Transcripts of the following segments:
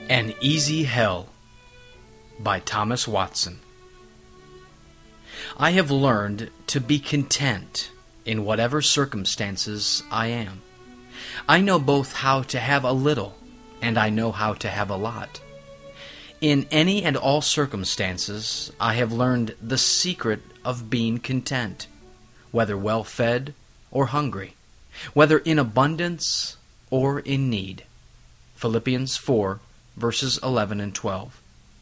An Easy Hell by Thomas Watson. I have learned to be content in whatever circumstances I am. I know both how to have a little and I know how to have a lot. In any and all circumstances, I have learned the secret of being content, whether well-fed or hungry, whether in abundance or in need. Philippians 4, verses 11 and 12.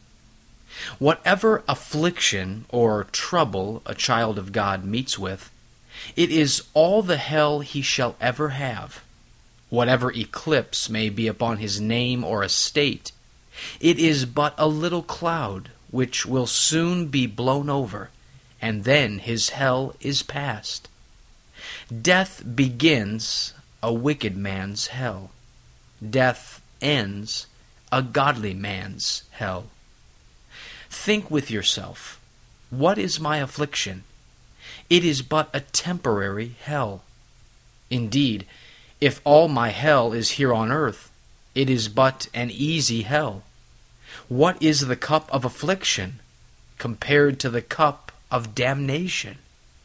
Whatever affliction or trouble a child of God meets with, it is all the hell he shall ever have. Whatever eclipse may be upon his name or estate, it is but a little cloud which will soon be blown over, and then his hell is past. Death begins a wicked man's hell. Death ends a godly man's hell. Think with yourself, what is my affliction? It is but a temporary hell. Indeed, if all my hell is here on earth, it is but an easy hell. What is the cup of affliction compared to the cup of damnation?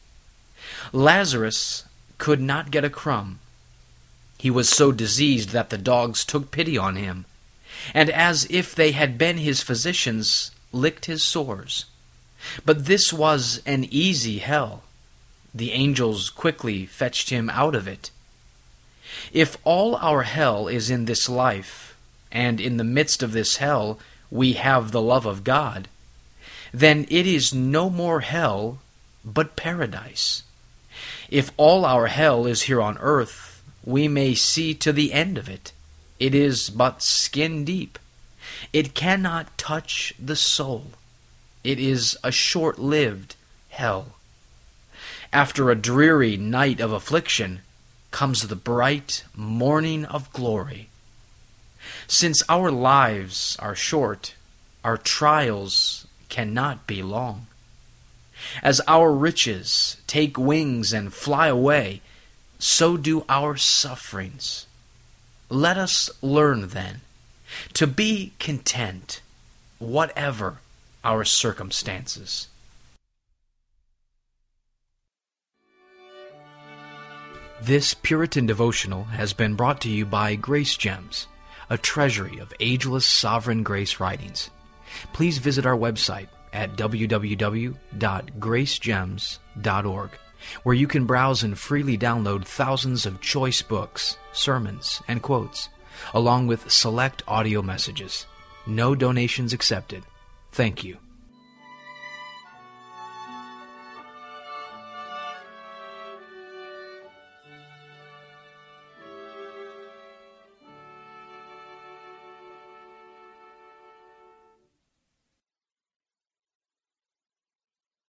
Lazarus could not get a crumb. He was so diseased that the dogs took pity on him, and as if they had been his physicians, licked his sores. But this was an easy hell. The angels quickly fetched him out of it. If all our hell is in this life, and in the midst of this hell we have the love of God, then it is no more hell, but paradise. If all our hell is here on earth, we may see to the end of it. It is but skin deep. It cannot touch the soul. It is a short-lived hell. After a dreary night of affliction comes the bright morning of glory. Since our lives are short, our trials cannot be long. As our riches take wings and fly away, so do our sufferings. Let us learn, then, to be content, whatever our circumstances. This Puritan devotional has been brought to you by Grace Gems, a treasury of ageless sovereign grace writings. Please visit our website at www.gracegems.org, where you can browse and freely download thousands of choice books, sermons, and quotes, along with select audio messages. No donations accepted. Thank you.